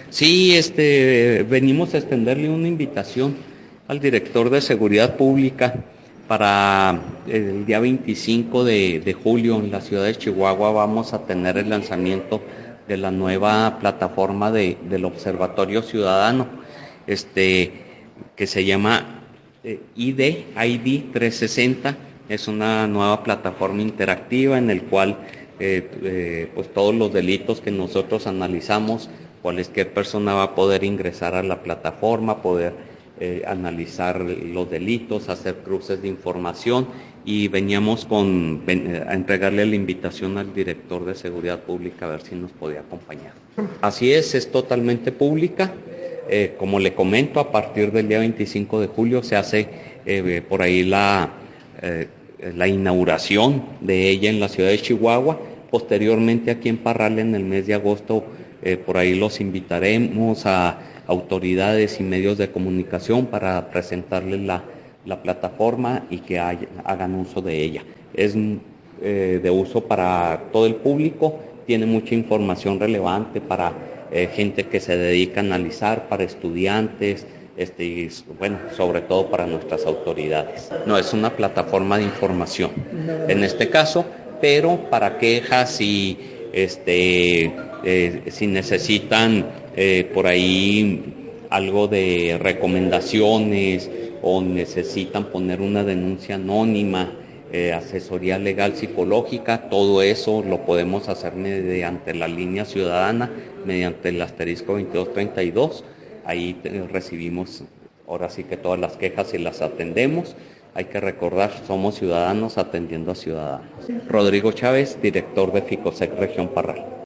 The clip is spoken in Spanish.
Sí, venimos a extenderle una invitación al director de Seguridad Pública para el día 25 de julio en la ciudad de Chihuahua. Vamos a tener el lanzamiento de la nueva plataforma del Observatorio Ciudadano, este, que se llama ID 360. Es una nueva plataforma interactiva en el cual pues todos los delitos que nosotros analizamos, cualquier persona va a poder ingresar a la plataforma, poder analizar los delitos, hacer cruces de información, y veníamos a entregarle la invitación al director de Seguridad Pública a ver si nos podía acompañar. Así es totalmente pública. Como le comento, a partir del día 25 de julio se hace por ahí la inauguración de ella en la ciudad de Chihuahua. Posteriormente aquí en Parral en el mes de agosto, por ahí los invitaremos a autoridades y medios de comunicación para presentarles la plataforma y que hagan uso de ella. Es de uso para todo el público, tiene mucha información relevante para gente que se dedica a analizar, para estudiantes, y bueno, sobre todo para nuestras autoridades. No, es una plataforma de información, en este caso, pero para quejas y si necesitan por ahí algo de recomendaciones o necesitan poner una denuncia anónima, asesoría legal psicológica, todo eso lo podemos hacer mediante la línea ciudadana, mediante el asterisco 2232. Ahí recibimos ahora sí que todas las quejas y las atendemos. Hay que recordar, somos ciudadanos atendiendo a ciudadanos. Rodrigo Chávez, director de FICOSEC Región Parral.